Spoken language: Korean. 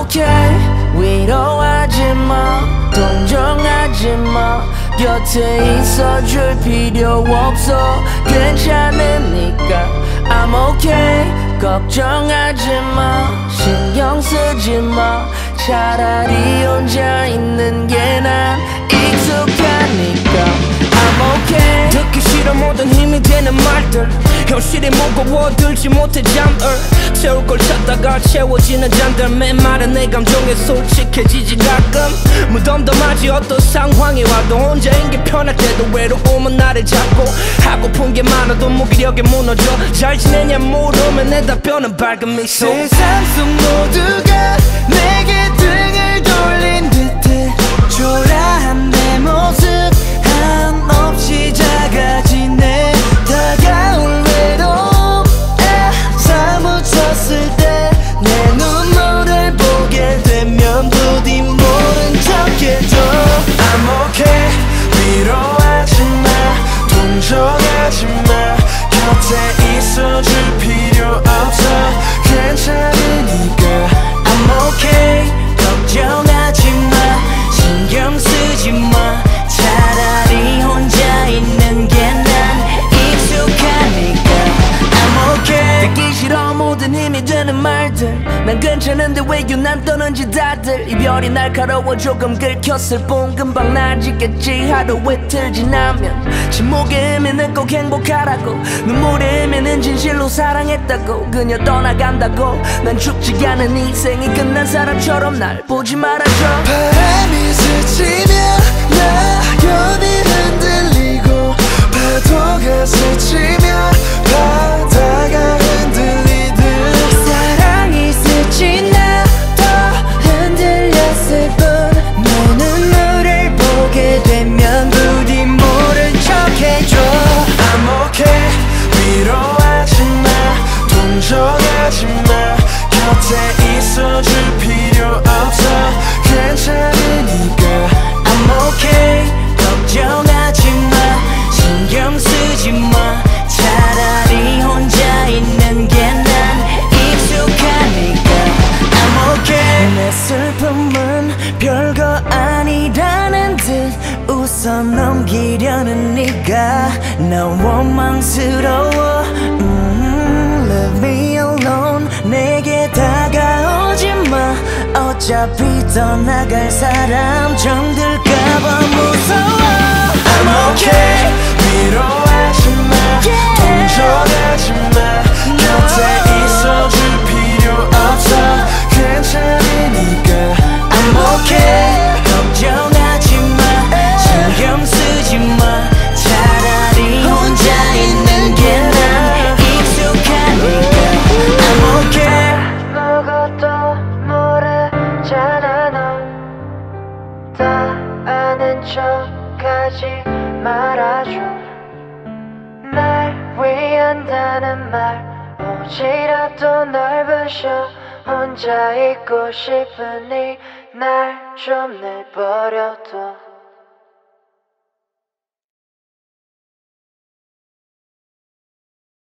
okay 위로하지 마 동정하지 마 곁에 있어줄 필요 없어 괜찮으니까 I'm okay 걱정하지 마 신경 쓰지 마 차라리 혼자 있는 게 난 익숙하니까 I'm okay 듣기 싫어 모든 힘이 되는 말들 현실이 무거워 들지 못해 잠을 채울 걸 찾다가 채워지는 잔들 메마른 내 감정에 솔직해지지 가끔 무덤덤하지 어떤 상황이 와도 혼자인 게 편할 때도 외로움은 나를 잡고 하고픈 게 많아도 무기력에 무너져 잘 지내냐 물으면 내 답변은 밝은 미소 세상 속 모두가 내게 등을 돌린 듯해 초라한 내 모습 한없이 작아지네 다가올 외로움에 사무쳤을 때 내 눈물을 보게 되면 부디 모른 척해줘 I'm okay 위로하지 마 동정하지 마 곁에 있어줄 필요 없어 괜찮으니까 I'm okay 걱정하지 마 신경 쓰지 마 차라리 혼자 있는 게 난 익숙하니까 I'm okay 듣기 싫어 모든 힘이 되는 말들 난 괜찮은데 왜 유난 떠는지 다들 이별이 날카로워 조금 긁혔을 뿐 금방 나아지겠지 하루 이틀 지나면 침묵의 의미는 꼭 행복하라고 눈물의 의미는 진실로 사랑했다고 그녀 떠나간다고 난 죽지 않은 인생이 끝난 사람처럼 날 보지 말아줘 바람이 스치면 낙엽이 흔들리고 파도가 스치면 바다가 흔들리듯 사랑이 스친 나도 흔들렸을 뿐 내 눈물을 보게 되면 부디 모른 척해줘 I'm okay 위로하지 마 동정하지 마 곁에 있어줄 필요 없어 괜찮으니까 I'm okay 걱정하지 마 신경 쓰지 마 차라리 혼자 있는 게 난 익숙하니까 I'm okay 내 슬픔은 별거 아니라는 듯 웃어 넘기려는 네가 난 원망스러워 Leave me alone 내게 다가오지 마 어차피 떠나갈 사람 정들까봐 무서워 I'm okay 위로하지 마 동정하지 마 곁에 있어줄 필요 없어 괜찮으니까 I'm okay 걱정하지 마 신경 쓰지 마 차라리 혼자 있는 게 난 익숙하니까 I'm okay 아무것도 모르잖아 너 다 아는 척하지 말아줘 날 위한다는 말 오지랖도 넓으셔 혼자 있고 싶으니 날 좀 내버려둬